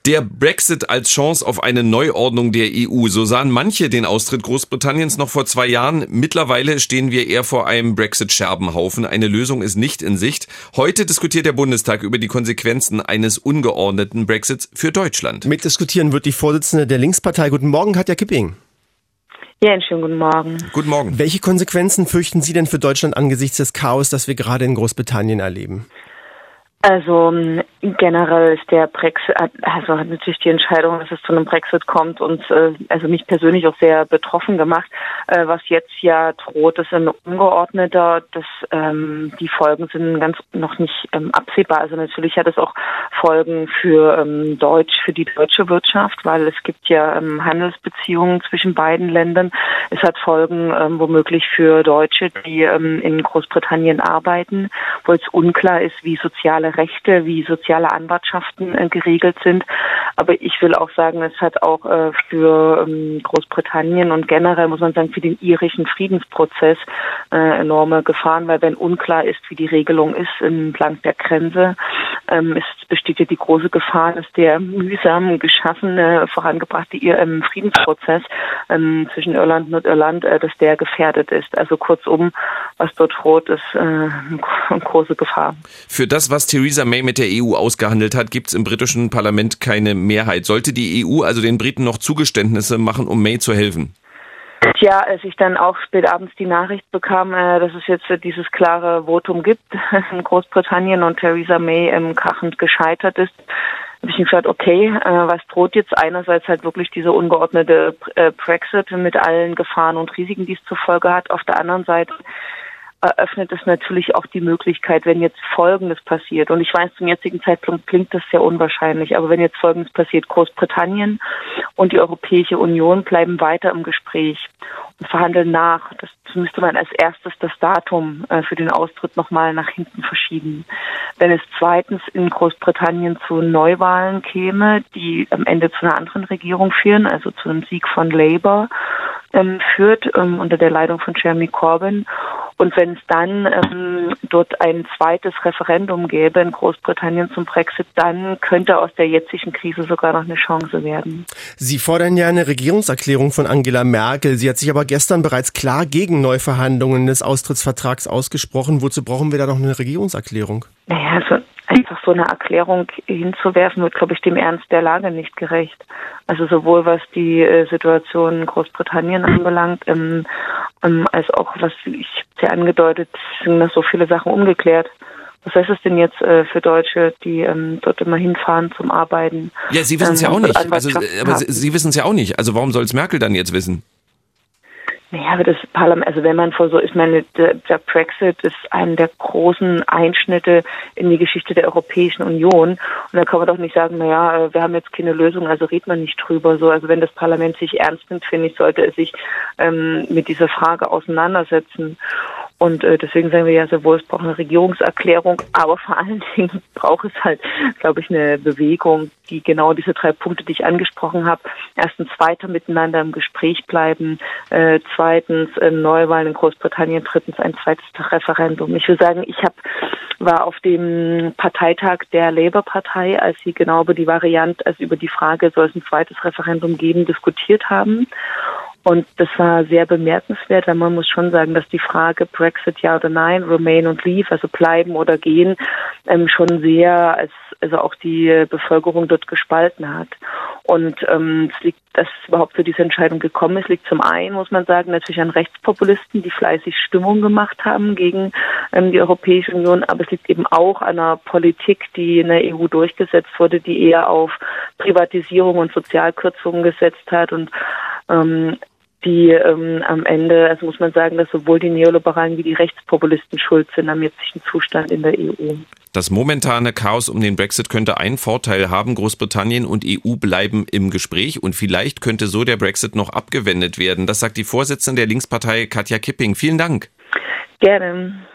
Der Brexit als Chance auf eine Neuordnung der EU. So sahen manche den Austritt Großbritanniens noch vor 2 Jahren. Mittlerweile stehen wir eher vor einem Brexit-Scherbenhaufen. Eine Lösung ist nicht in Sicht. Heute diskutiert der Bundestag über die Konsequenzen eines ungeordneten Brexits für Deutschland. Mitdiskutieren wird die Vorsitzende der Linkspartei. Guten Morgen, Katja Kipping. Ja, einen schönen guten Morgen. Guten Morgen. Welche Konsequenzen fürchten Sie denn für Deutschland angesichts des Chaos, das wir gerade in Großbritannien erleben? Also generell ist der Brexit, also hat natürlich die Entscheidung, dass es zu einem Brexit kommt, und also mich persönlich auch sehr betroffen gemacht. Was jetzt ja droht, ist ein ungeordneter. Die Folgen sind ganz noch nicht absehbar. Also natürlich hat es auch Folgen für die deutsche Wirtschaft, weil es gibt ja Handelsbeziehungen zwischen beiden Ländern. Es hat Folgen womöglich für Deutsche, die in Großbritannien arbeiten, wo es unklar ist, wie soziale Rechte, wie soziale Anwartschaften geregelt sind. Aber ich will auch sagen, es hat auch für Großbritannien und generell, muss man sagen, für den irischen Friedensprozess enorme Gefahren, weil wenn unklar ist, wie die Regelung ist entlang der Grenze, besteht ja die große Gefahr, dass der mühsam geschaffene, vorangebrachte Friedensprozess zwischen Irland und Nordirland, dass der gefährdet ist. Also kurzum, was dort droht, ist eine große Gefahr. Für das, was Theresa May mit der EU ausgehandelt hat, gibt es im britischen Parlament keine Mehrheit. Sollte die EU also den Briten noch Zugeständnisse machen, um May zu helfen? Tja, als ich dann auch spät abends die Nachricht bekam, dass es jetzt dieses klare Votum gibt in Großbritannien und Theresa May krachend gescheitert ist, habe ich mir gedacht, okay, was droht jetzt? Einerseits halt wirklich diese ungeordnete Brexit mit allen Gefahren und Risiken, die es zur Folge hat. Auf der anderen Seite eröffnet es natürlich auch die Möglichkeit, wenn jetzt Folgendes passiert, und ich weiß, zum jetzigen Zeitpunkt klingt das sehr unwahrscheinlich, aber wenn jetzt Folgendes passiert, Großbritannien und die Europäische Union bleiben weiter im Gespräch und verhandeln nach. Das müsste man als erstes das Datum für den Austritt nochmal nach hinten verschieben. Wenn es zweitens in Großbritannien zu Neuwahlen käme, die am Ende zu einer anderen Regierung führen, also zu einem Sieg von Labour führt, unter der Leitung von Jeremy Corbyn. Und wenn es dann dort ein zweites Referendum gäbe in Großbritannien zum Brexit, dann könnte aus der jetzigen Krise sogar noch eine Chance werden. Sie fordern ja eine Regierungserklärung von Angela Merkel. Sie hat sich aber gestern bereits klar gegen Neuverhandlungen des Austrittsvertrags ausgesprochen. Wozu brauchen wir da noch eine Regierungserklärung? Naja, einfach so eine Erklärung hinzuwerfen, wird, glaube ich, dem Ernst der Lage nicht gerecht. Also sowohl was die Situation in Großbritannien anbelangt, als auch, was ich sehr angedeutet, sind noch so viele Sachen ungeklärt. Was heißt es denn jetzt für Deutsche, die dort immer hinfahren zum Arbeiten? Ja, Sie wissen es ja auch nicht. Aber Sie wissen es ja auch nicht. Also warum soll es Merkel dann jetzt wissen? Naja, aber das Parlament, also wenn man der Brexit ist einer der großen Einschnitte in die Geschichte der Europäischen Union. Und da kann man doch nicht sagen, naja, wir haben jetzt keine Lösung, also redet man nicht drüber. So, also wenn das Parlament sich ernst nimmt, finde ich, sollte es sich mit dieser Frage auseinandersetzen. Und deswegen sagen wir ja sowohl, es braucht eine Regierungserklärung, aber vor allen Dingen braucht es halt, glaube ich, eine Bewegung, die genau diese 3 Punkte, die ich angesprochen habe, erstens weiter miteinander im Gespräch bleiben, zweitens Neuwahlen in Großbritannien, drittens ein zweites Referendum. Ich will sagen, war auf dem Parteitag der Labour-Partei, als sie genau über die Variante, also über die Frage, soll es ein zweites Referendum geben, diskutiert haben. Und das war sehr bemerkenswert, weil man muss schon sagen, dass die Frage Brexit ja oder nein, Remain und Leave, also bleiben oder gehen, schon sehr, also auch die Bevölkerung dort gespalten hat. Und dass es überhaupt zu dieser Entscheidung gekommen ist, liegt zum einen, muss man sagen, natürlich an Rechtspopulisten, die fleißig Stimmung gemacht haben gegen die Europäische Union, aber es liegt eben auch an einer Politik, die in der EU durchgesetzt wurde, die eher auf Privatisierung und Sozialkürzungen gesetzt hat und die am Ende, also muss man sagen, dass sowohl die Neoliberalen wie die Rechtspopulisten schuld sind am jetzigen Zustand in der EU. Das momentane Chaos um den Brexit könnte einen Vorteil haben. Großbritannien und EU bleiben im Gespräch und vielleicht könnte so der Brexit noch abgewendet werden. Das sagt die Vorsitzende der Linkspartei Katja Kipping. Vielen Dank. Gerne.